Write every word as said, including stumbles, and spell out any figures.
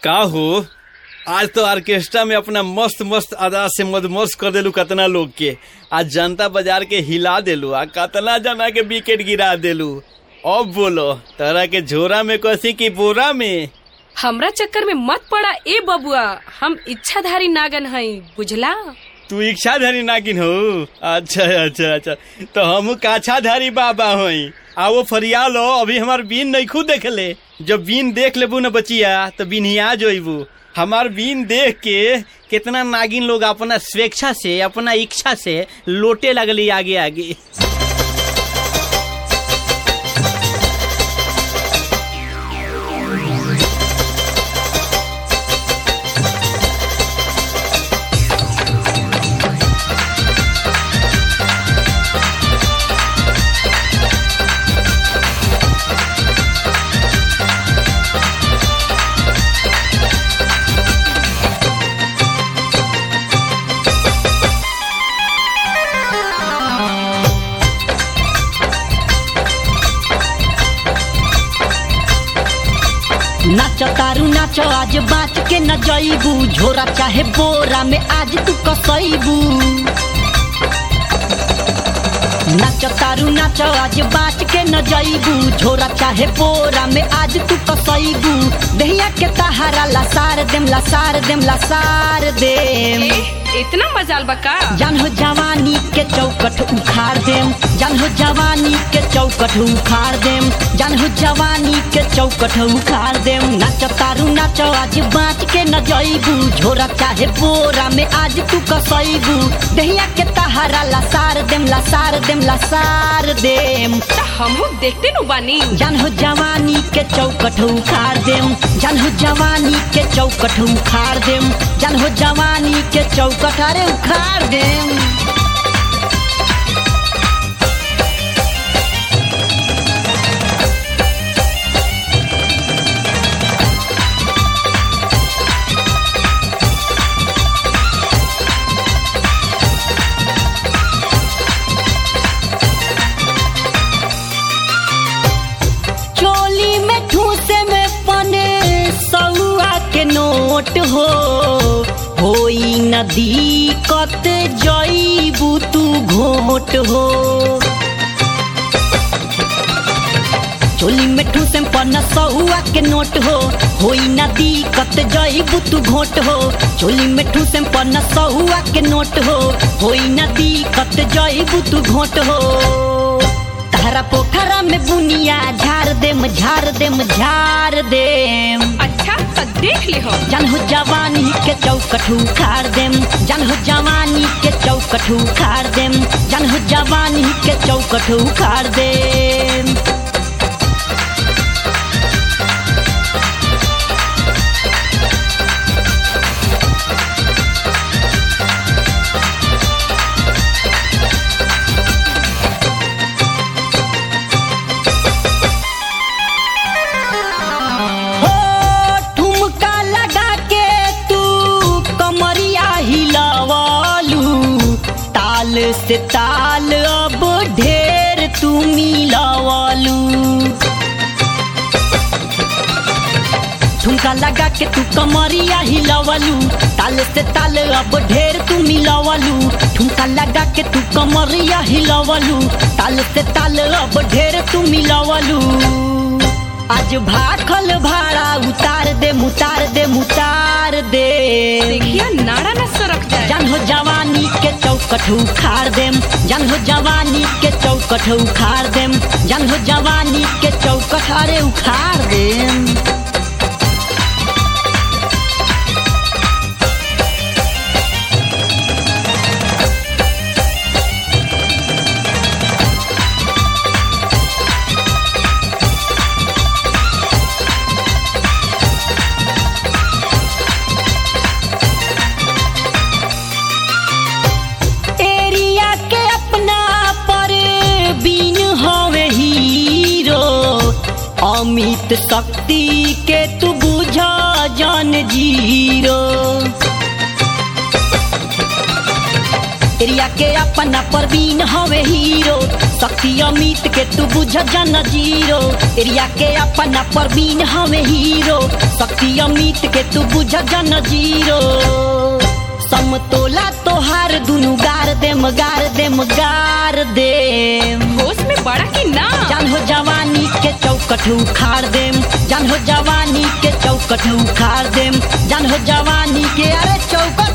का हो आज तो ऑर्केस्ट्रा में अपना मस्त मस्त अदा से मदमस्त कर देलू कतना लोग के। आज जनता बाजार के हिला देलू आ कतना जना के विकेट गिरा देलू। अब बोलो तोरा के झोरा में कसी की बोरा में। हमरा चक्कर में मत पड़ा ए बबुआ, हम इच्छाधारी नागन हई बुझला। तू इच्छाधारी नागिन हो? अच्छा अच्छा अच्छा तो हम काछाधारी बाबा हई। आओ फरिया लो, अभी हमार बीन नहीं खुद देख ले। जब बीन देख लेबू न बचिया तो बीनिया जोइबू। हमार बीन देख के कितना नागिन लोग अपना स्वेच्छा से अपना इच्छा से लोटे लगली आगे आगे। नाच तारू नाच आज बाच के न जईबू, झोरा चाहे बोरा में आज तू कसईबू। नाच तारू नाच आज बाच के न जईबू, झोरा चाहे बोरा में आज तू कसईबू। दहिया के तहारा लसार देम लसार देम लसार देम। इतना मजाल बका जान हो जवानी के चौकट उखाड़ देम, जान हो जवानी के चौकट उखाड़ देम, जान हो जवानी के चौकट उखाड़ देम। नाच तारू नाच आज बाँच के न जईबू, झोरा चाहे बोरा में आज तू कसईबू। दहिया के तहारा लसार देम लसार देम लसार देम। हमहू देखते नु बानी। जान हो जवानी के चौकट उखाड़ देम, जान हो जवानी के चौकट उखाड़ देम, जान हो जवानी के चौकट अरे उखाड़ देम। चोली में ठूसे में पने सौआ के नोट हो, होई नदी कत जईबू तू घोट हो। चोली में ठूसे पन सहुआ के नोट हो, होई नदी कत जईबू तू घोट हो। चोली में ठूसे पन सहुआ के नोट हो, होई नदी कत जईबू तू घोट हो। तारा पोखरा में बुनिया झाड़ देम झाड़ देम झाड़ देम। अच्छा तो देख ले हो। जान हो जवानी के चौकट उखाड़ देम, जान हो जवानी के चौकट उखाड़ देम, जान हो जवानी के चौकट उखाड़ देम। से ताल अब ढेर तू मिलावालू, ठुमका लगा के तू कमरिया हिलावालू। ताल से ताल अब ढेर तू मिलावालू, ठुमका लगा के तू कमरिया हिलावालू। ताल से ताल अब ढेर तू मिलावालू। आज भाखल भाड़ा उतार दे मुतार दे मुतार दे। देखिए नाड़ा न सरक जाए। जान हो जवानी के चौकट उखाड़ देम, जान हो जवानी के चौकट उखाड़ देम, जान हो जवानी के चौकट अरे उखाड़ देम। अमित शक्ति के तू बुझा जान जीरो। एरिया के अपना परवीन हवे हीरो, शक्ति अमित के तू बुझ जन जीरो। एरिया के अपना परवीन हवे हीरो, शक्ति राहुल अमित के तू बुझ जन जीरो समतोला तोहार दुनु गार देम गार देम गार देम होश में बड़ा की ना जान हो जवानी के चौकट उखाड़ देम जान हो जवानी के चौकट उखाड़ देम जान हो जवानी के अरे चौकट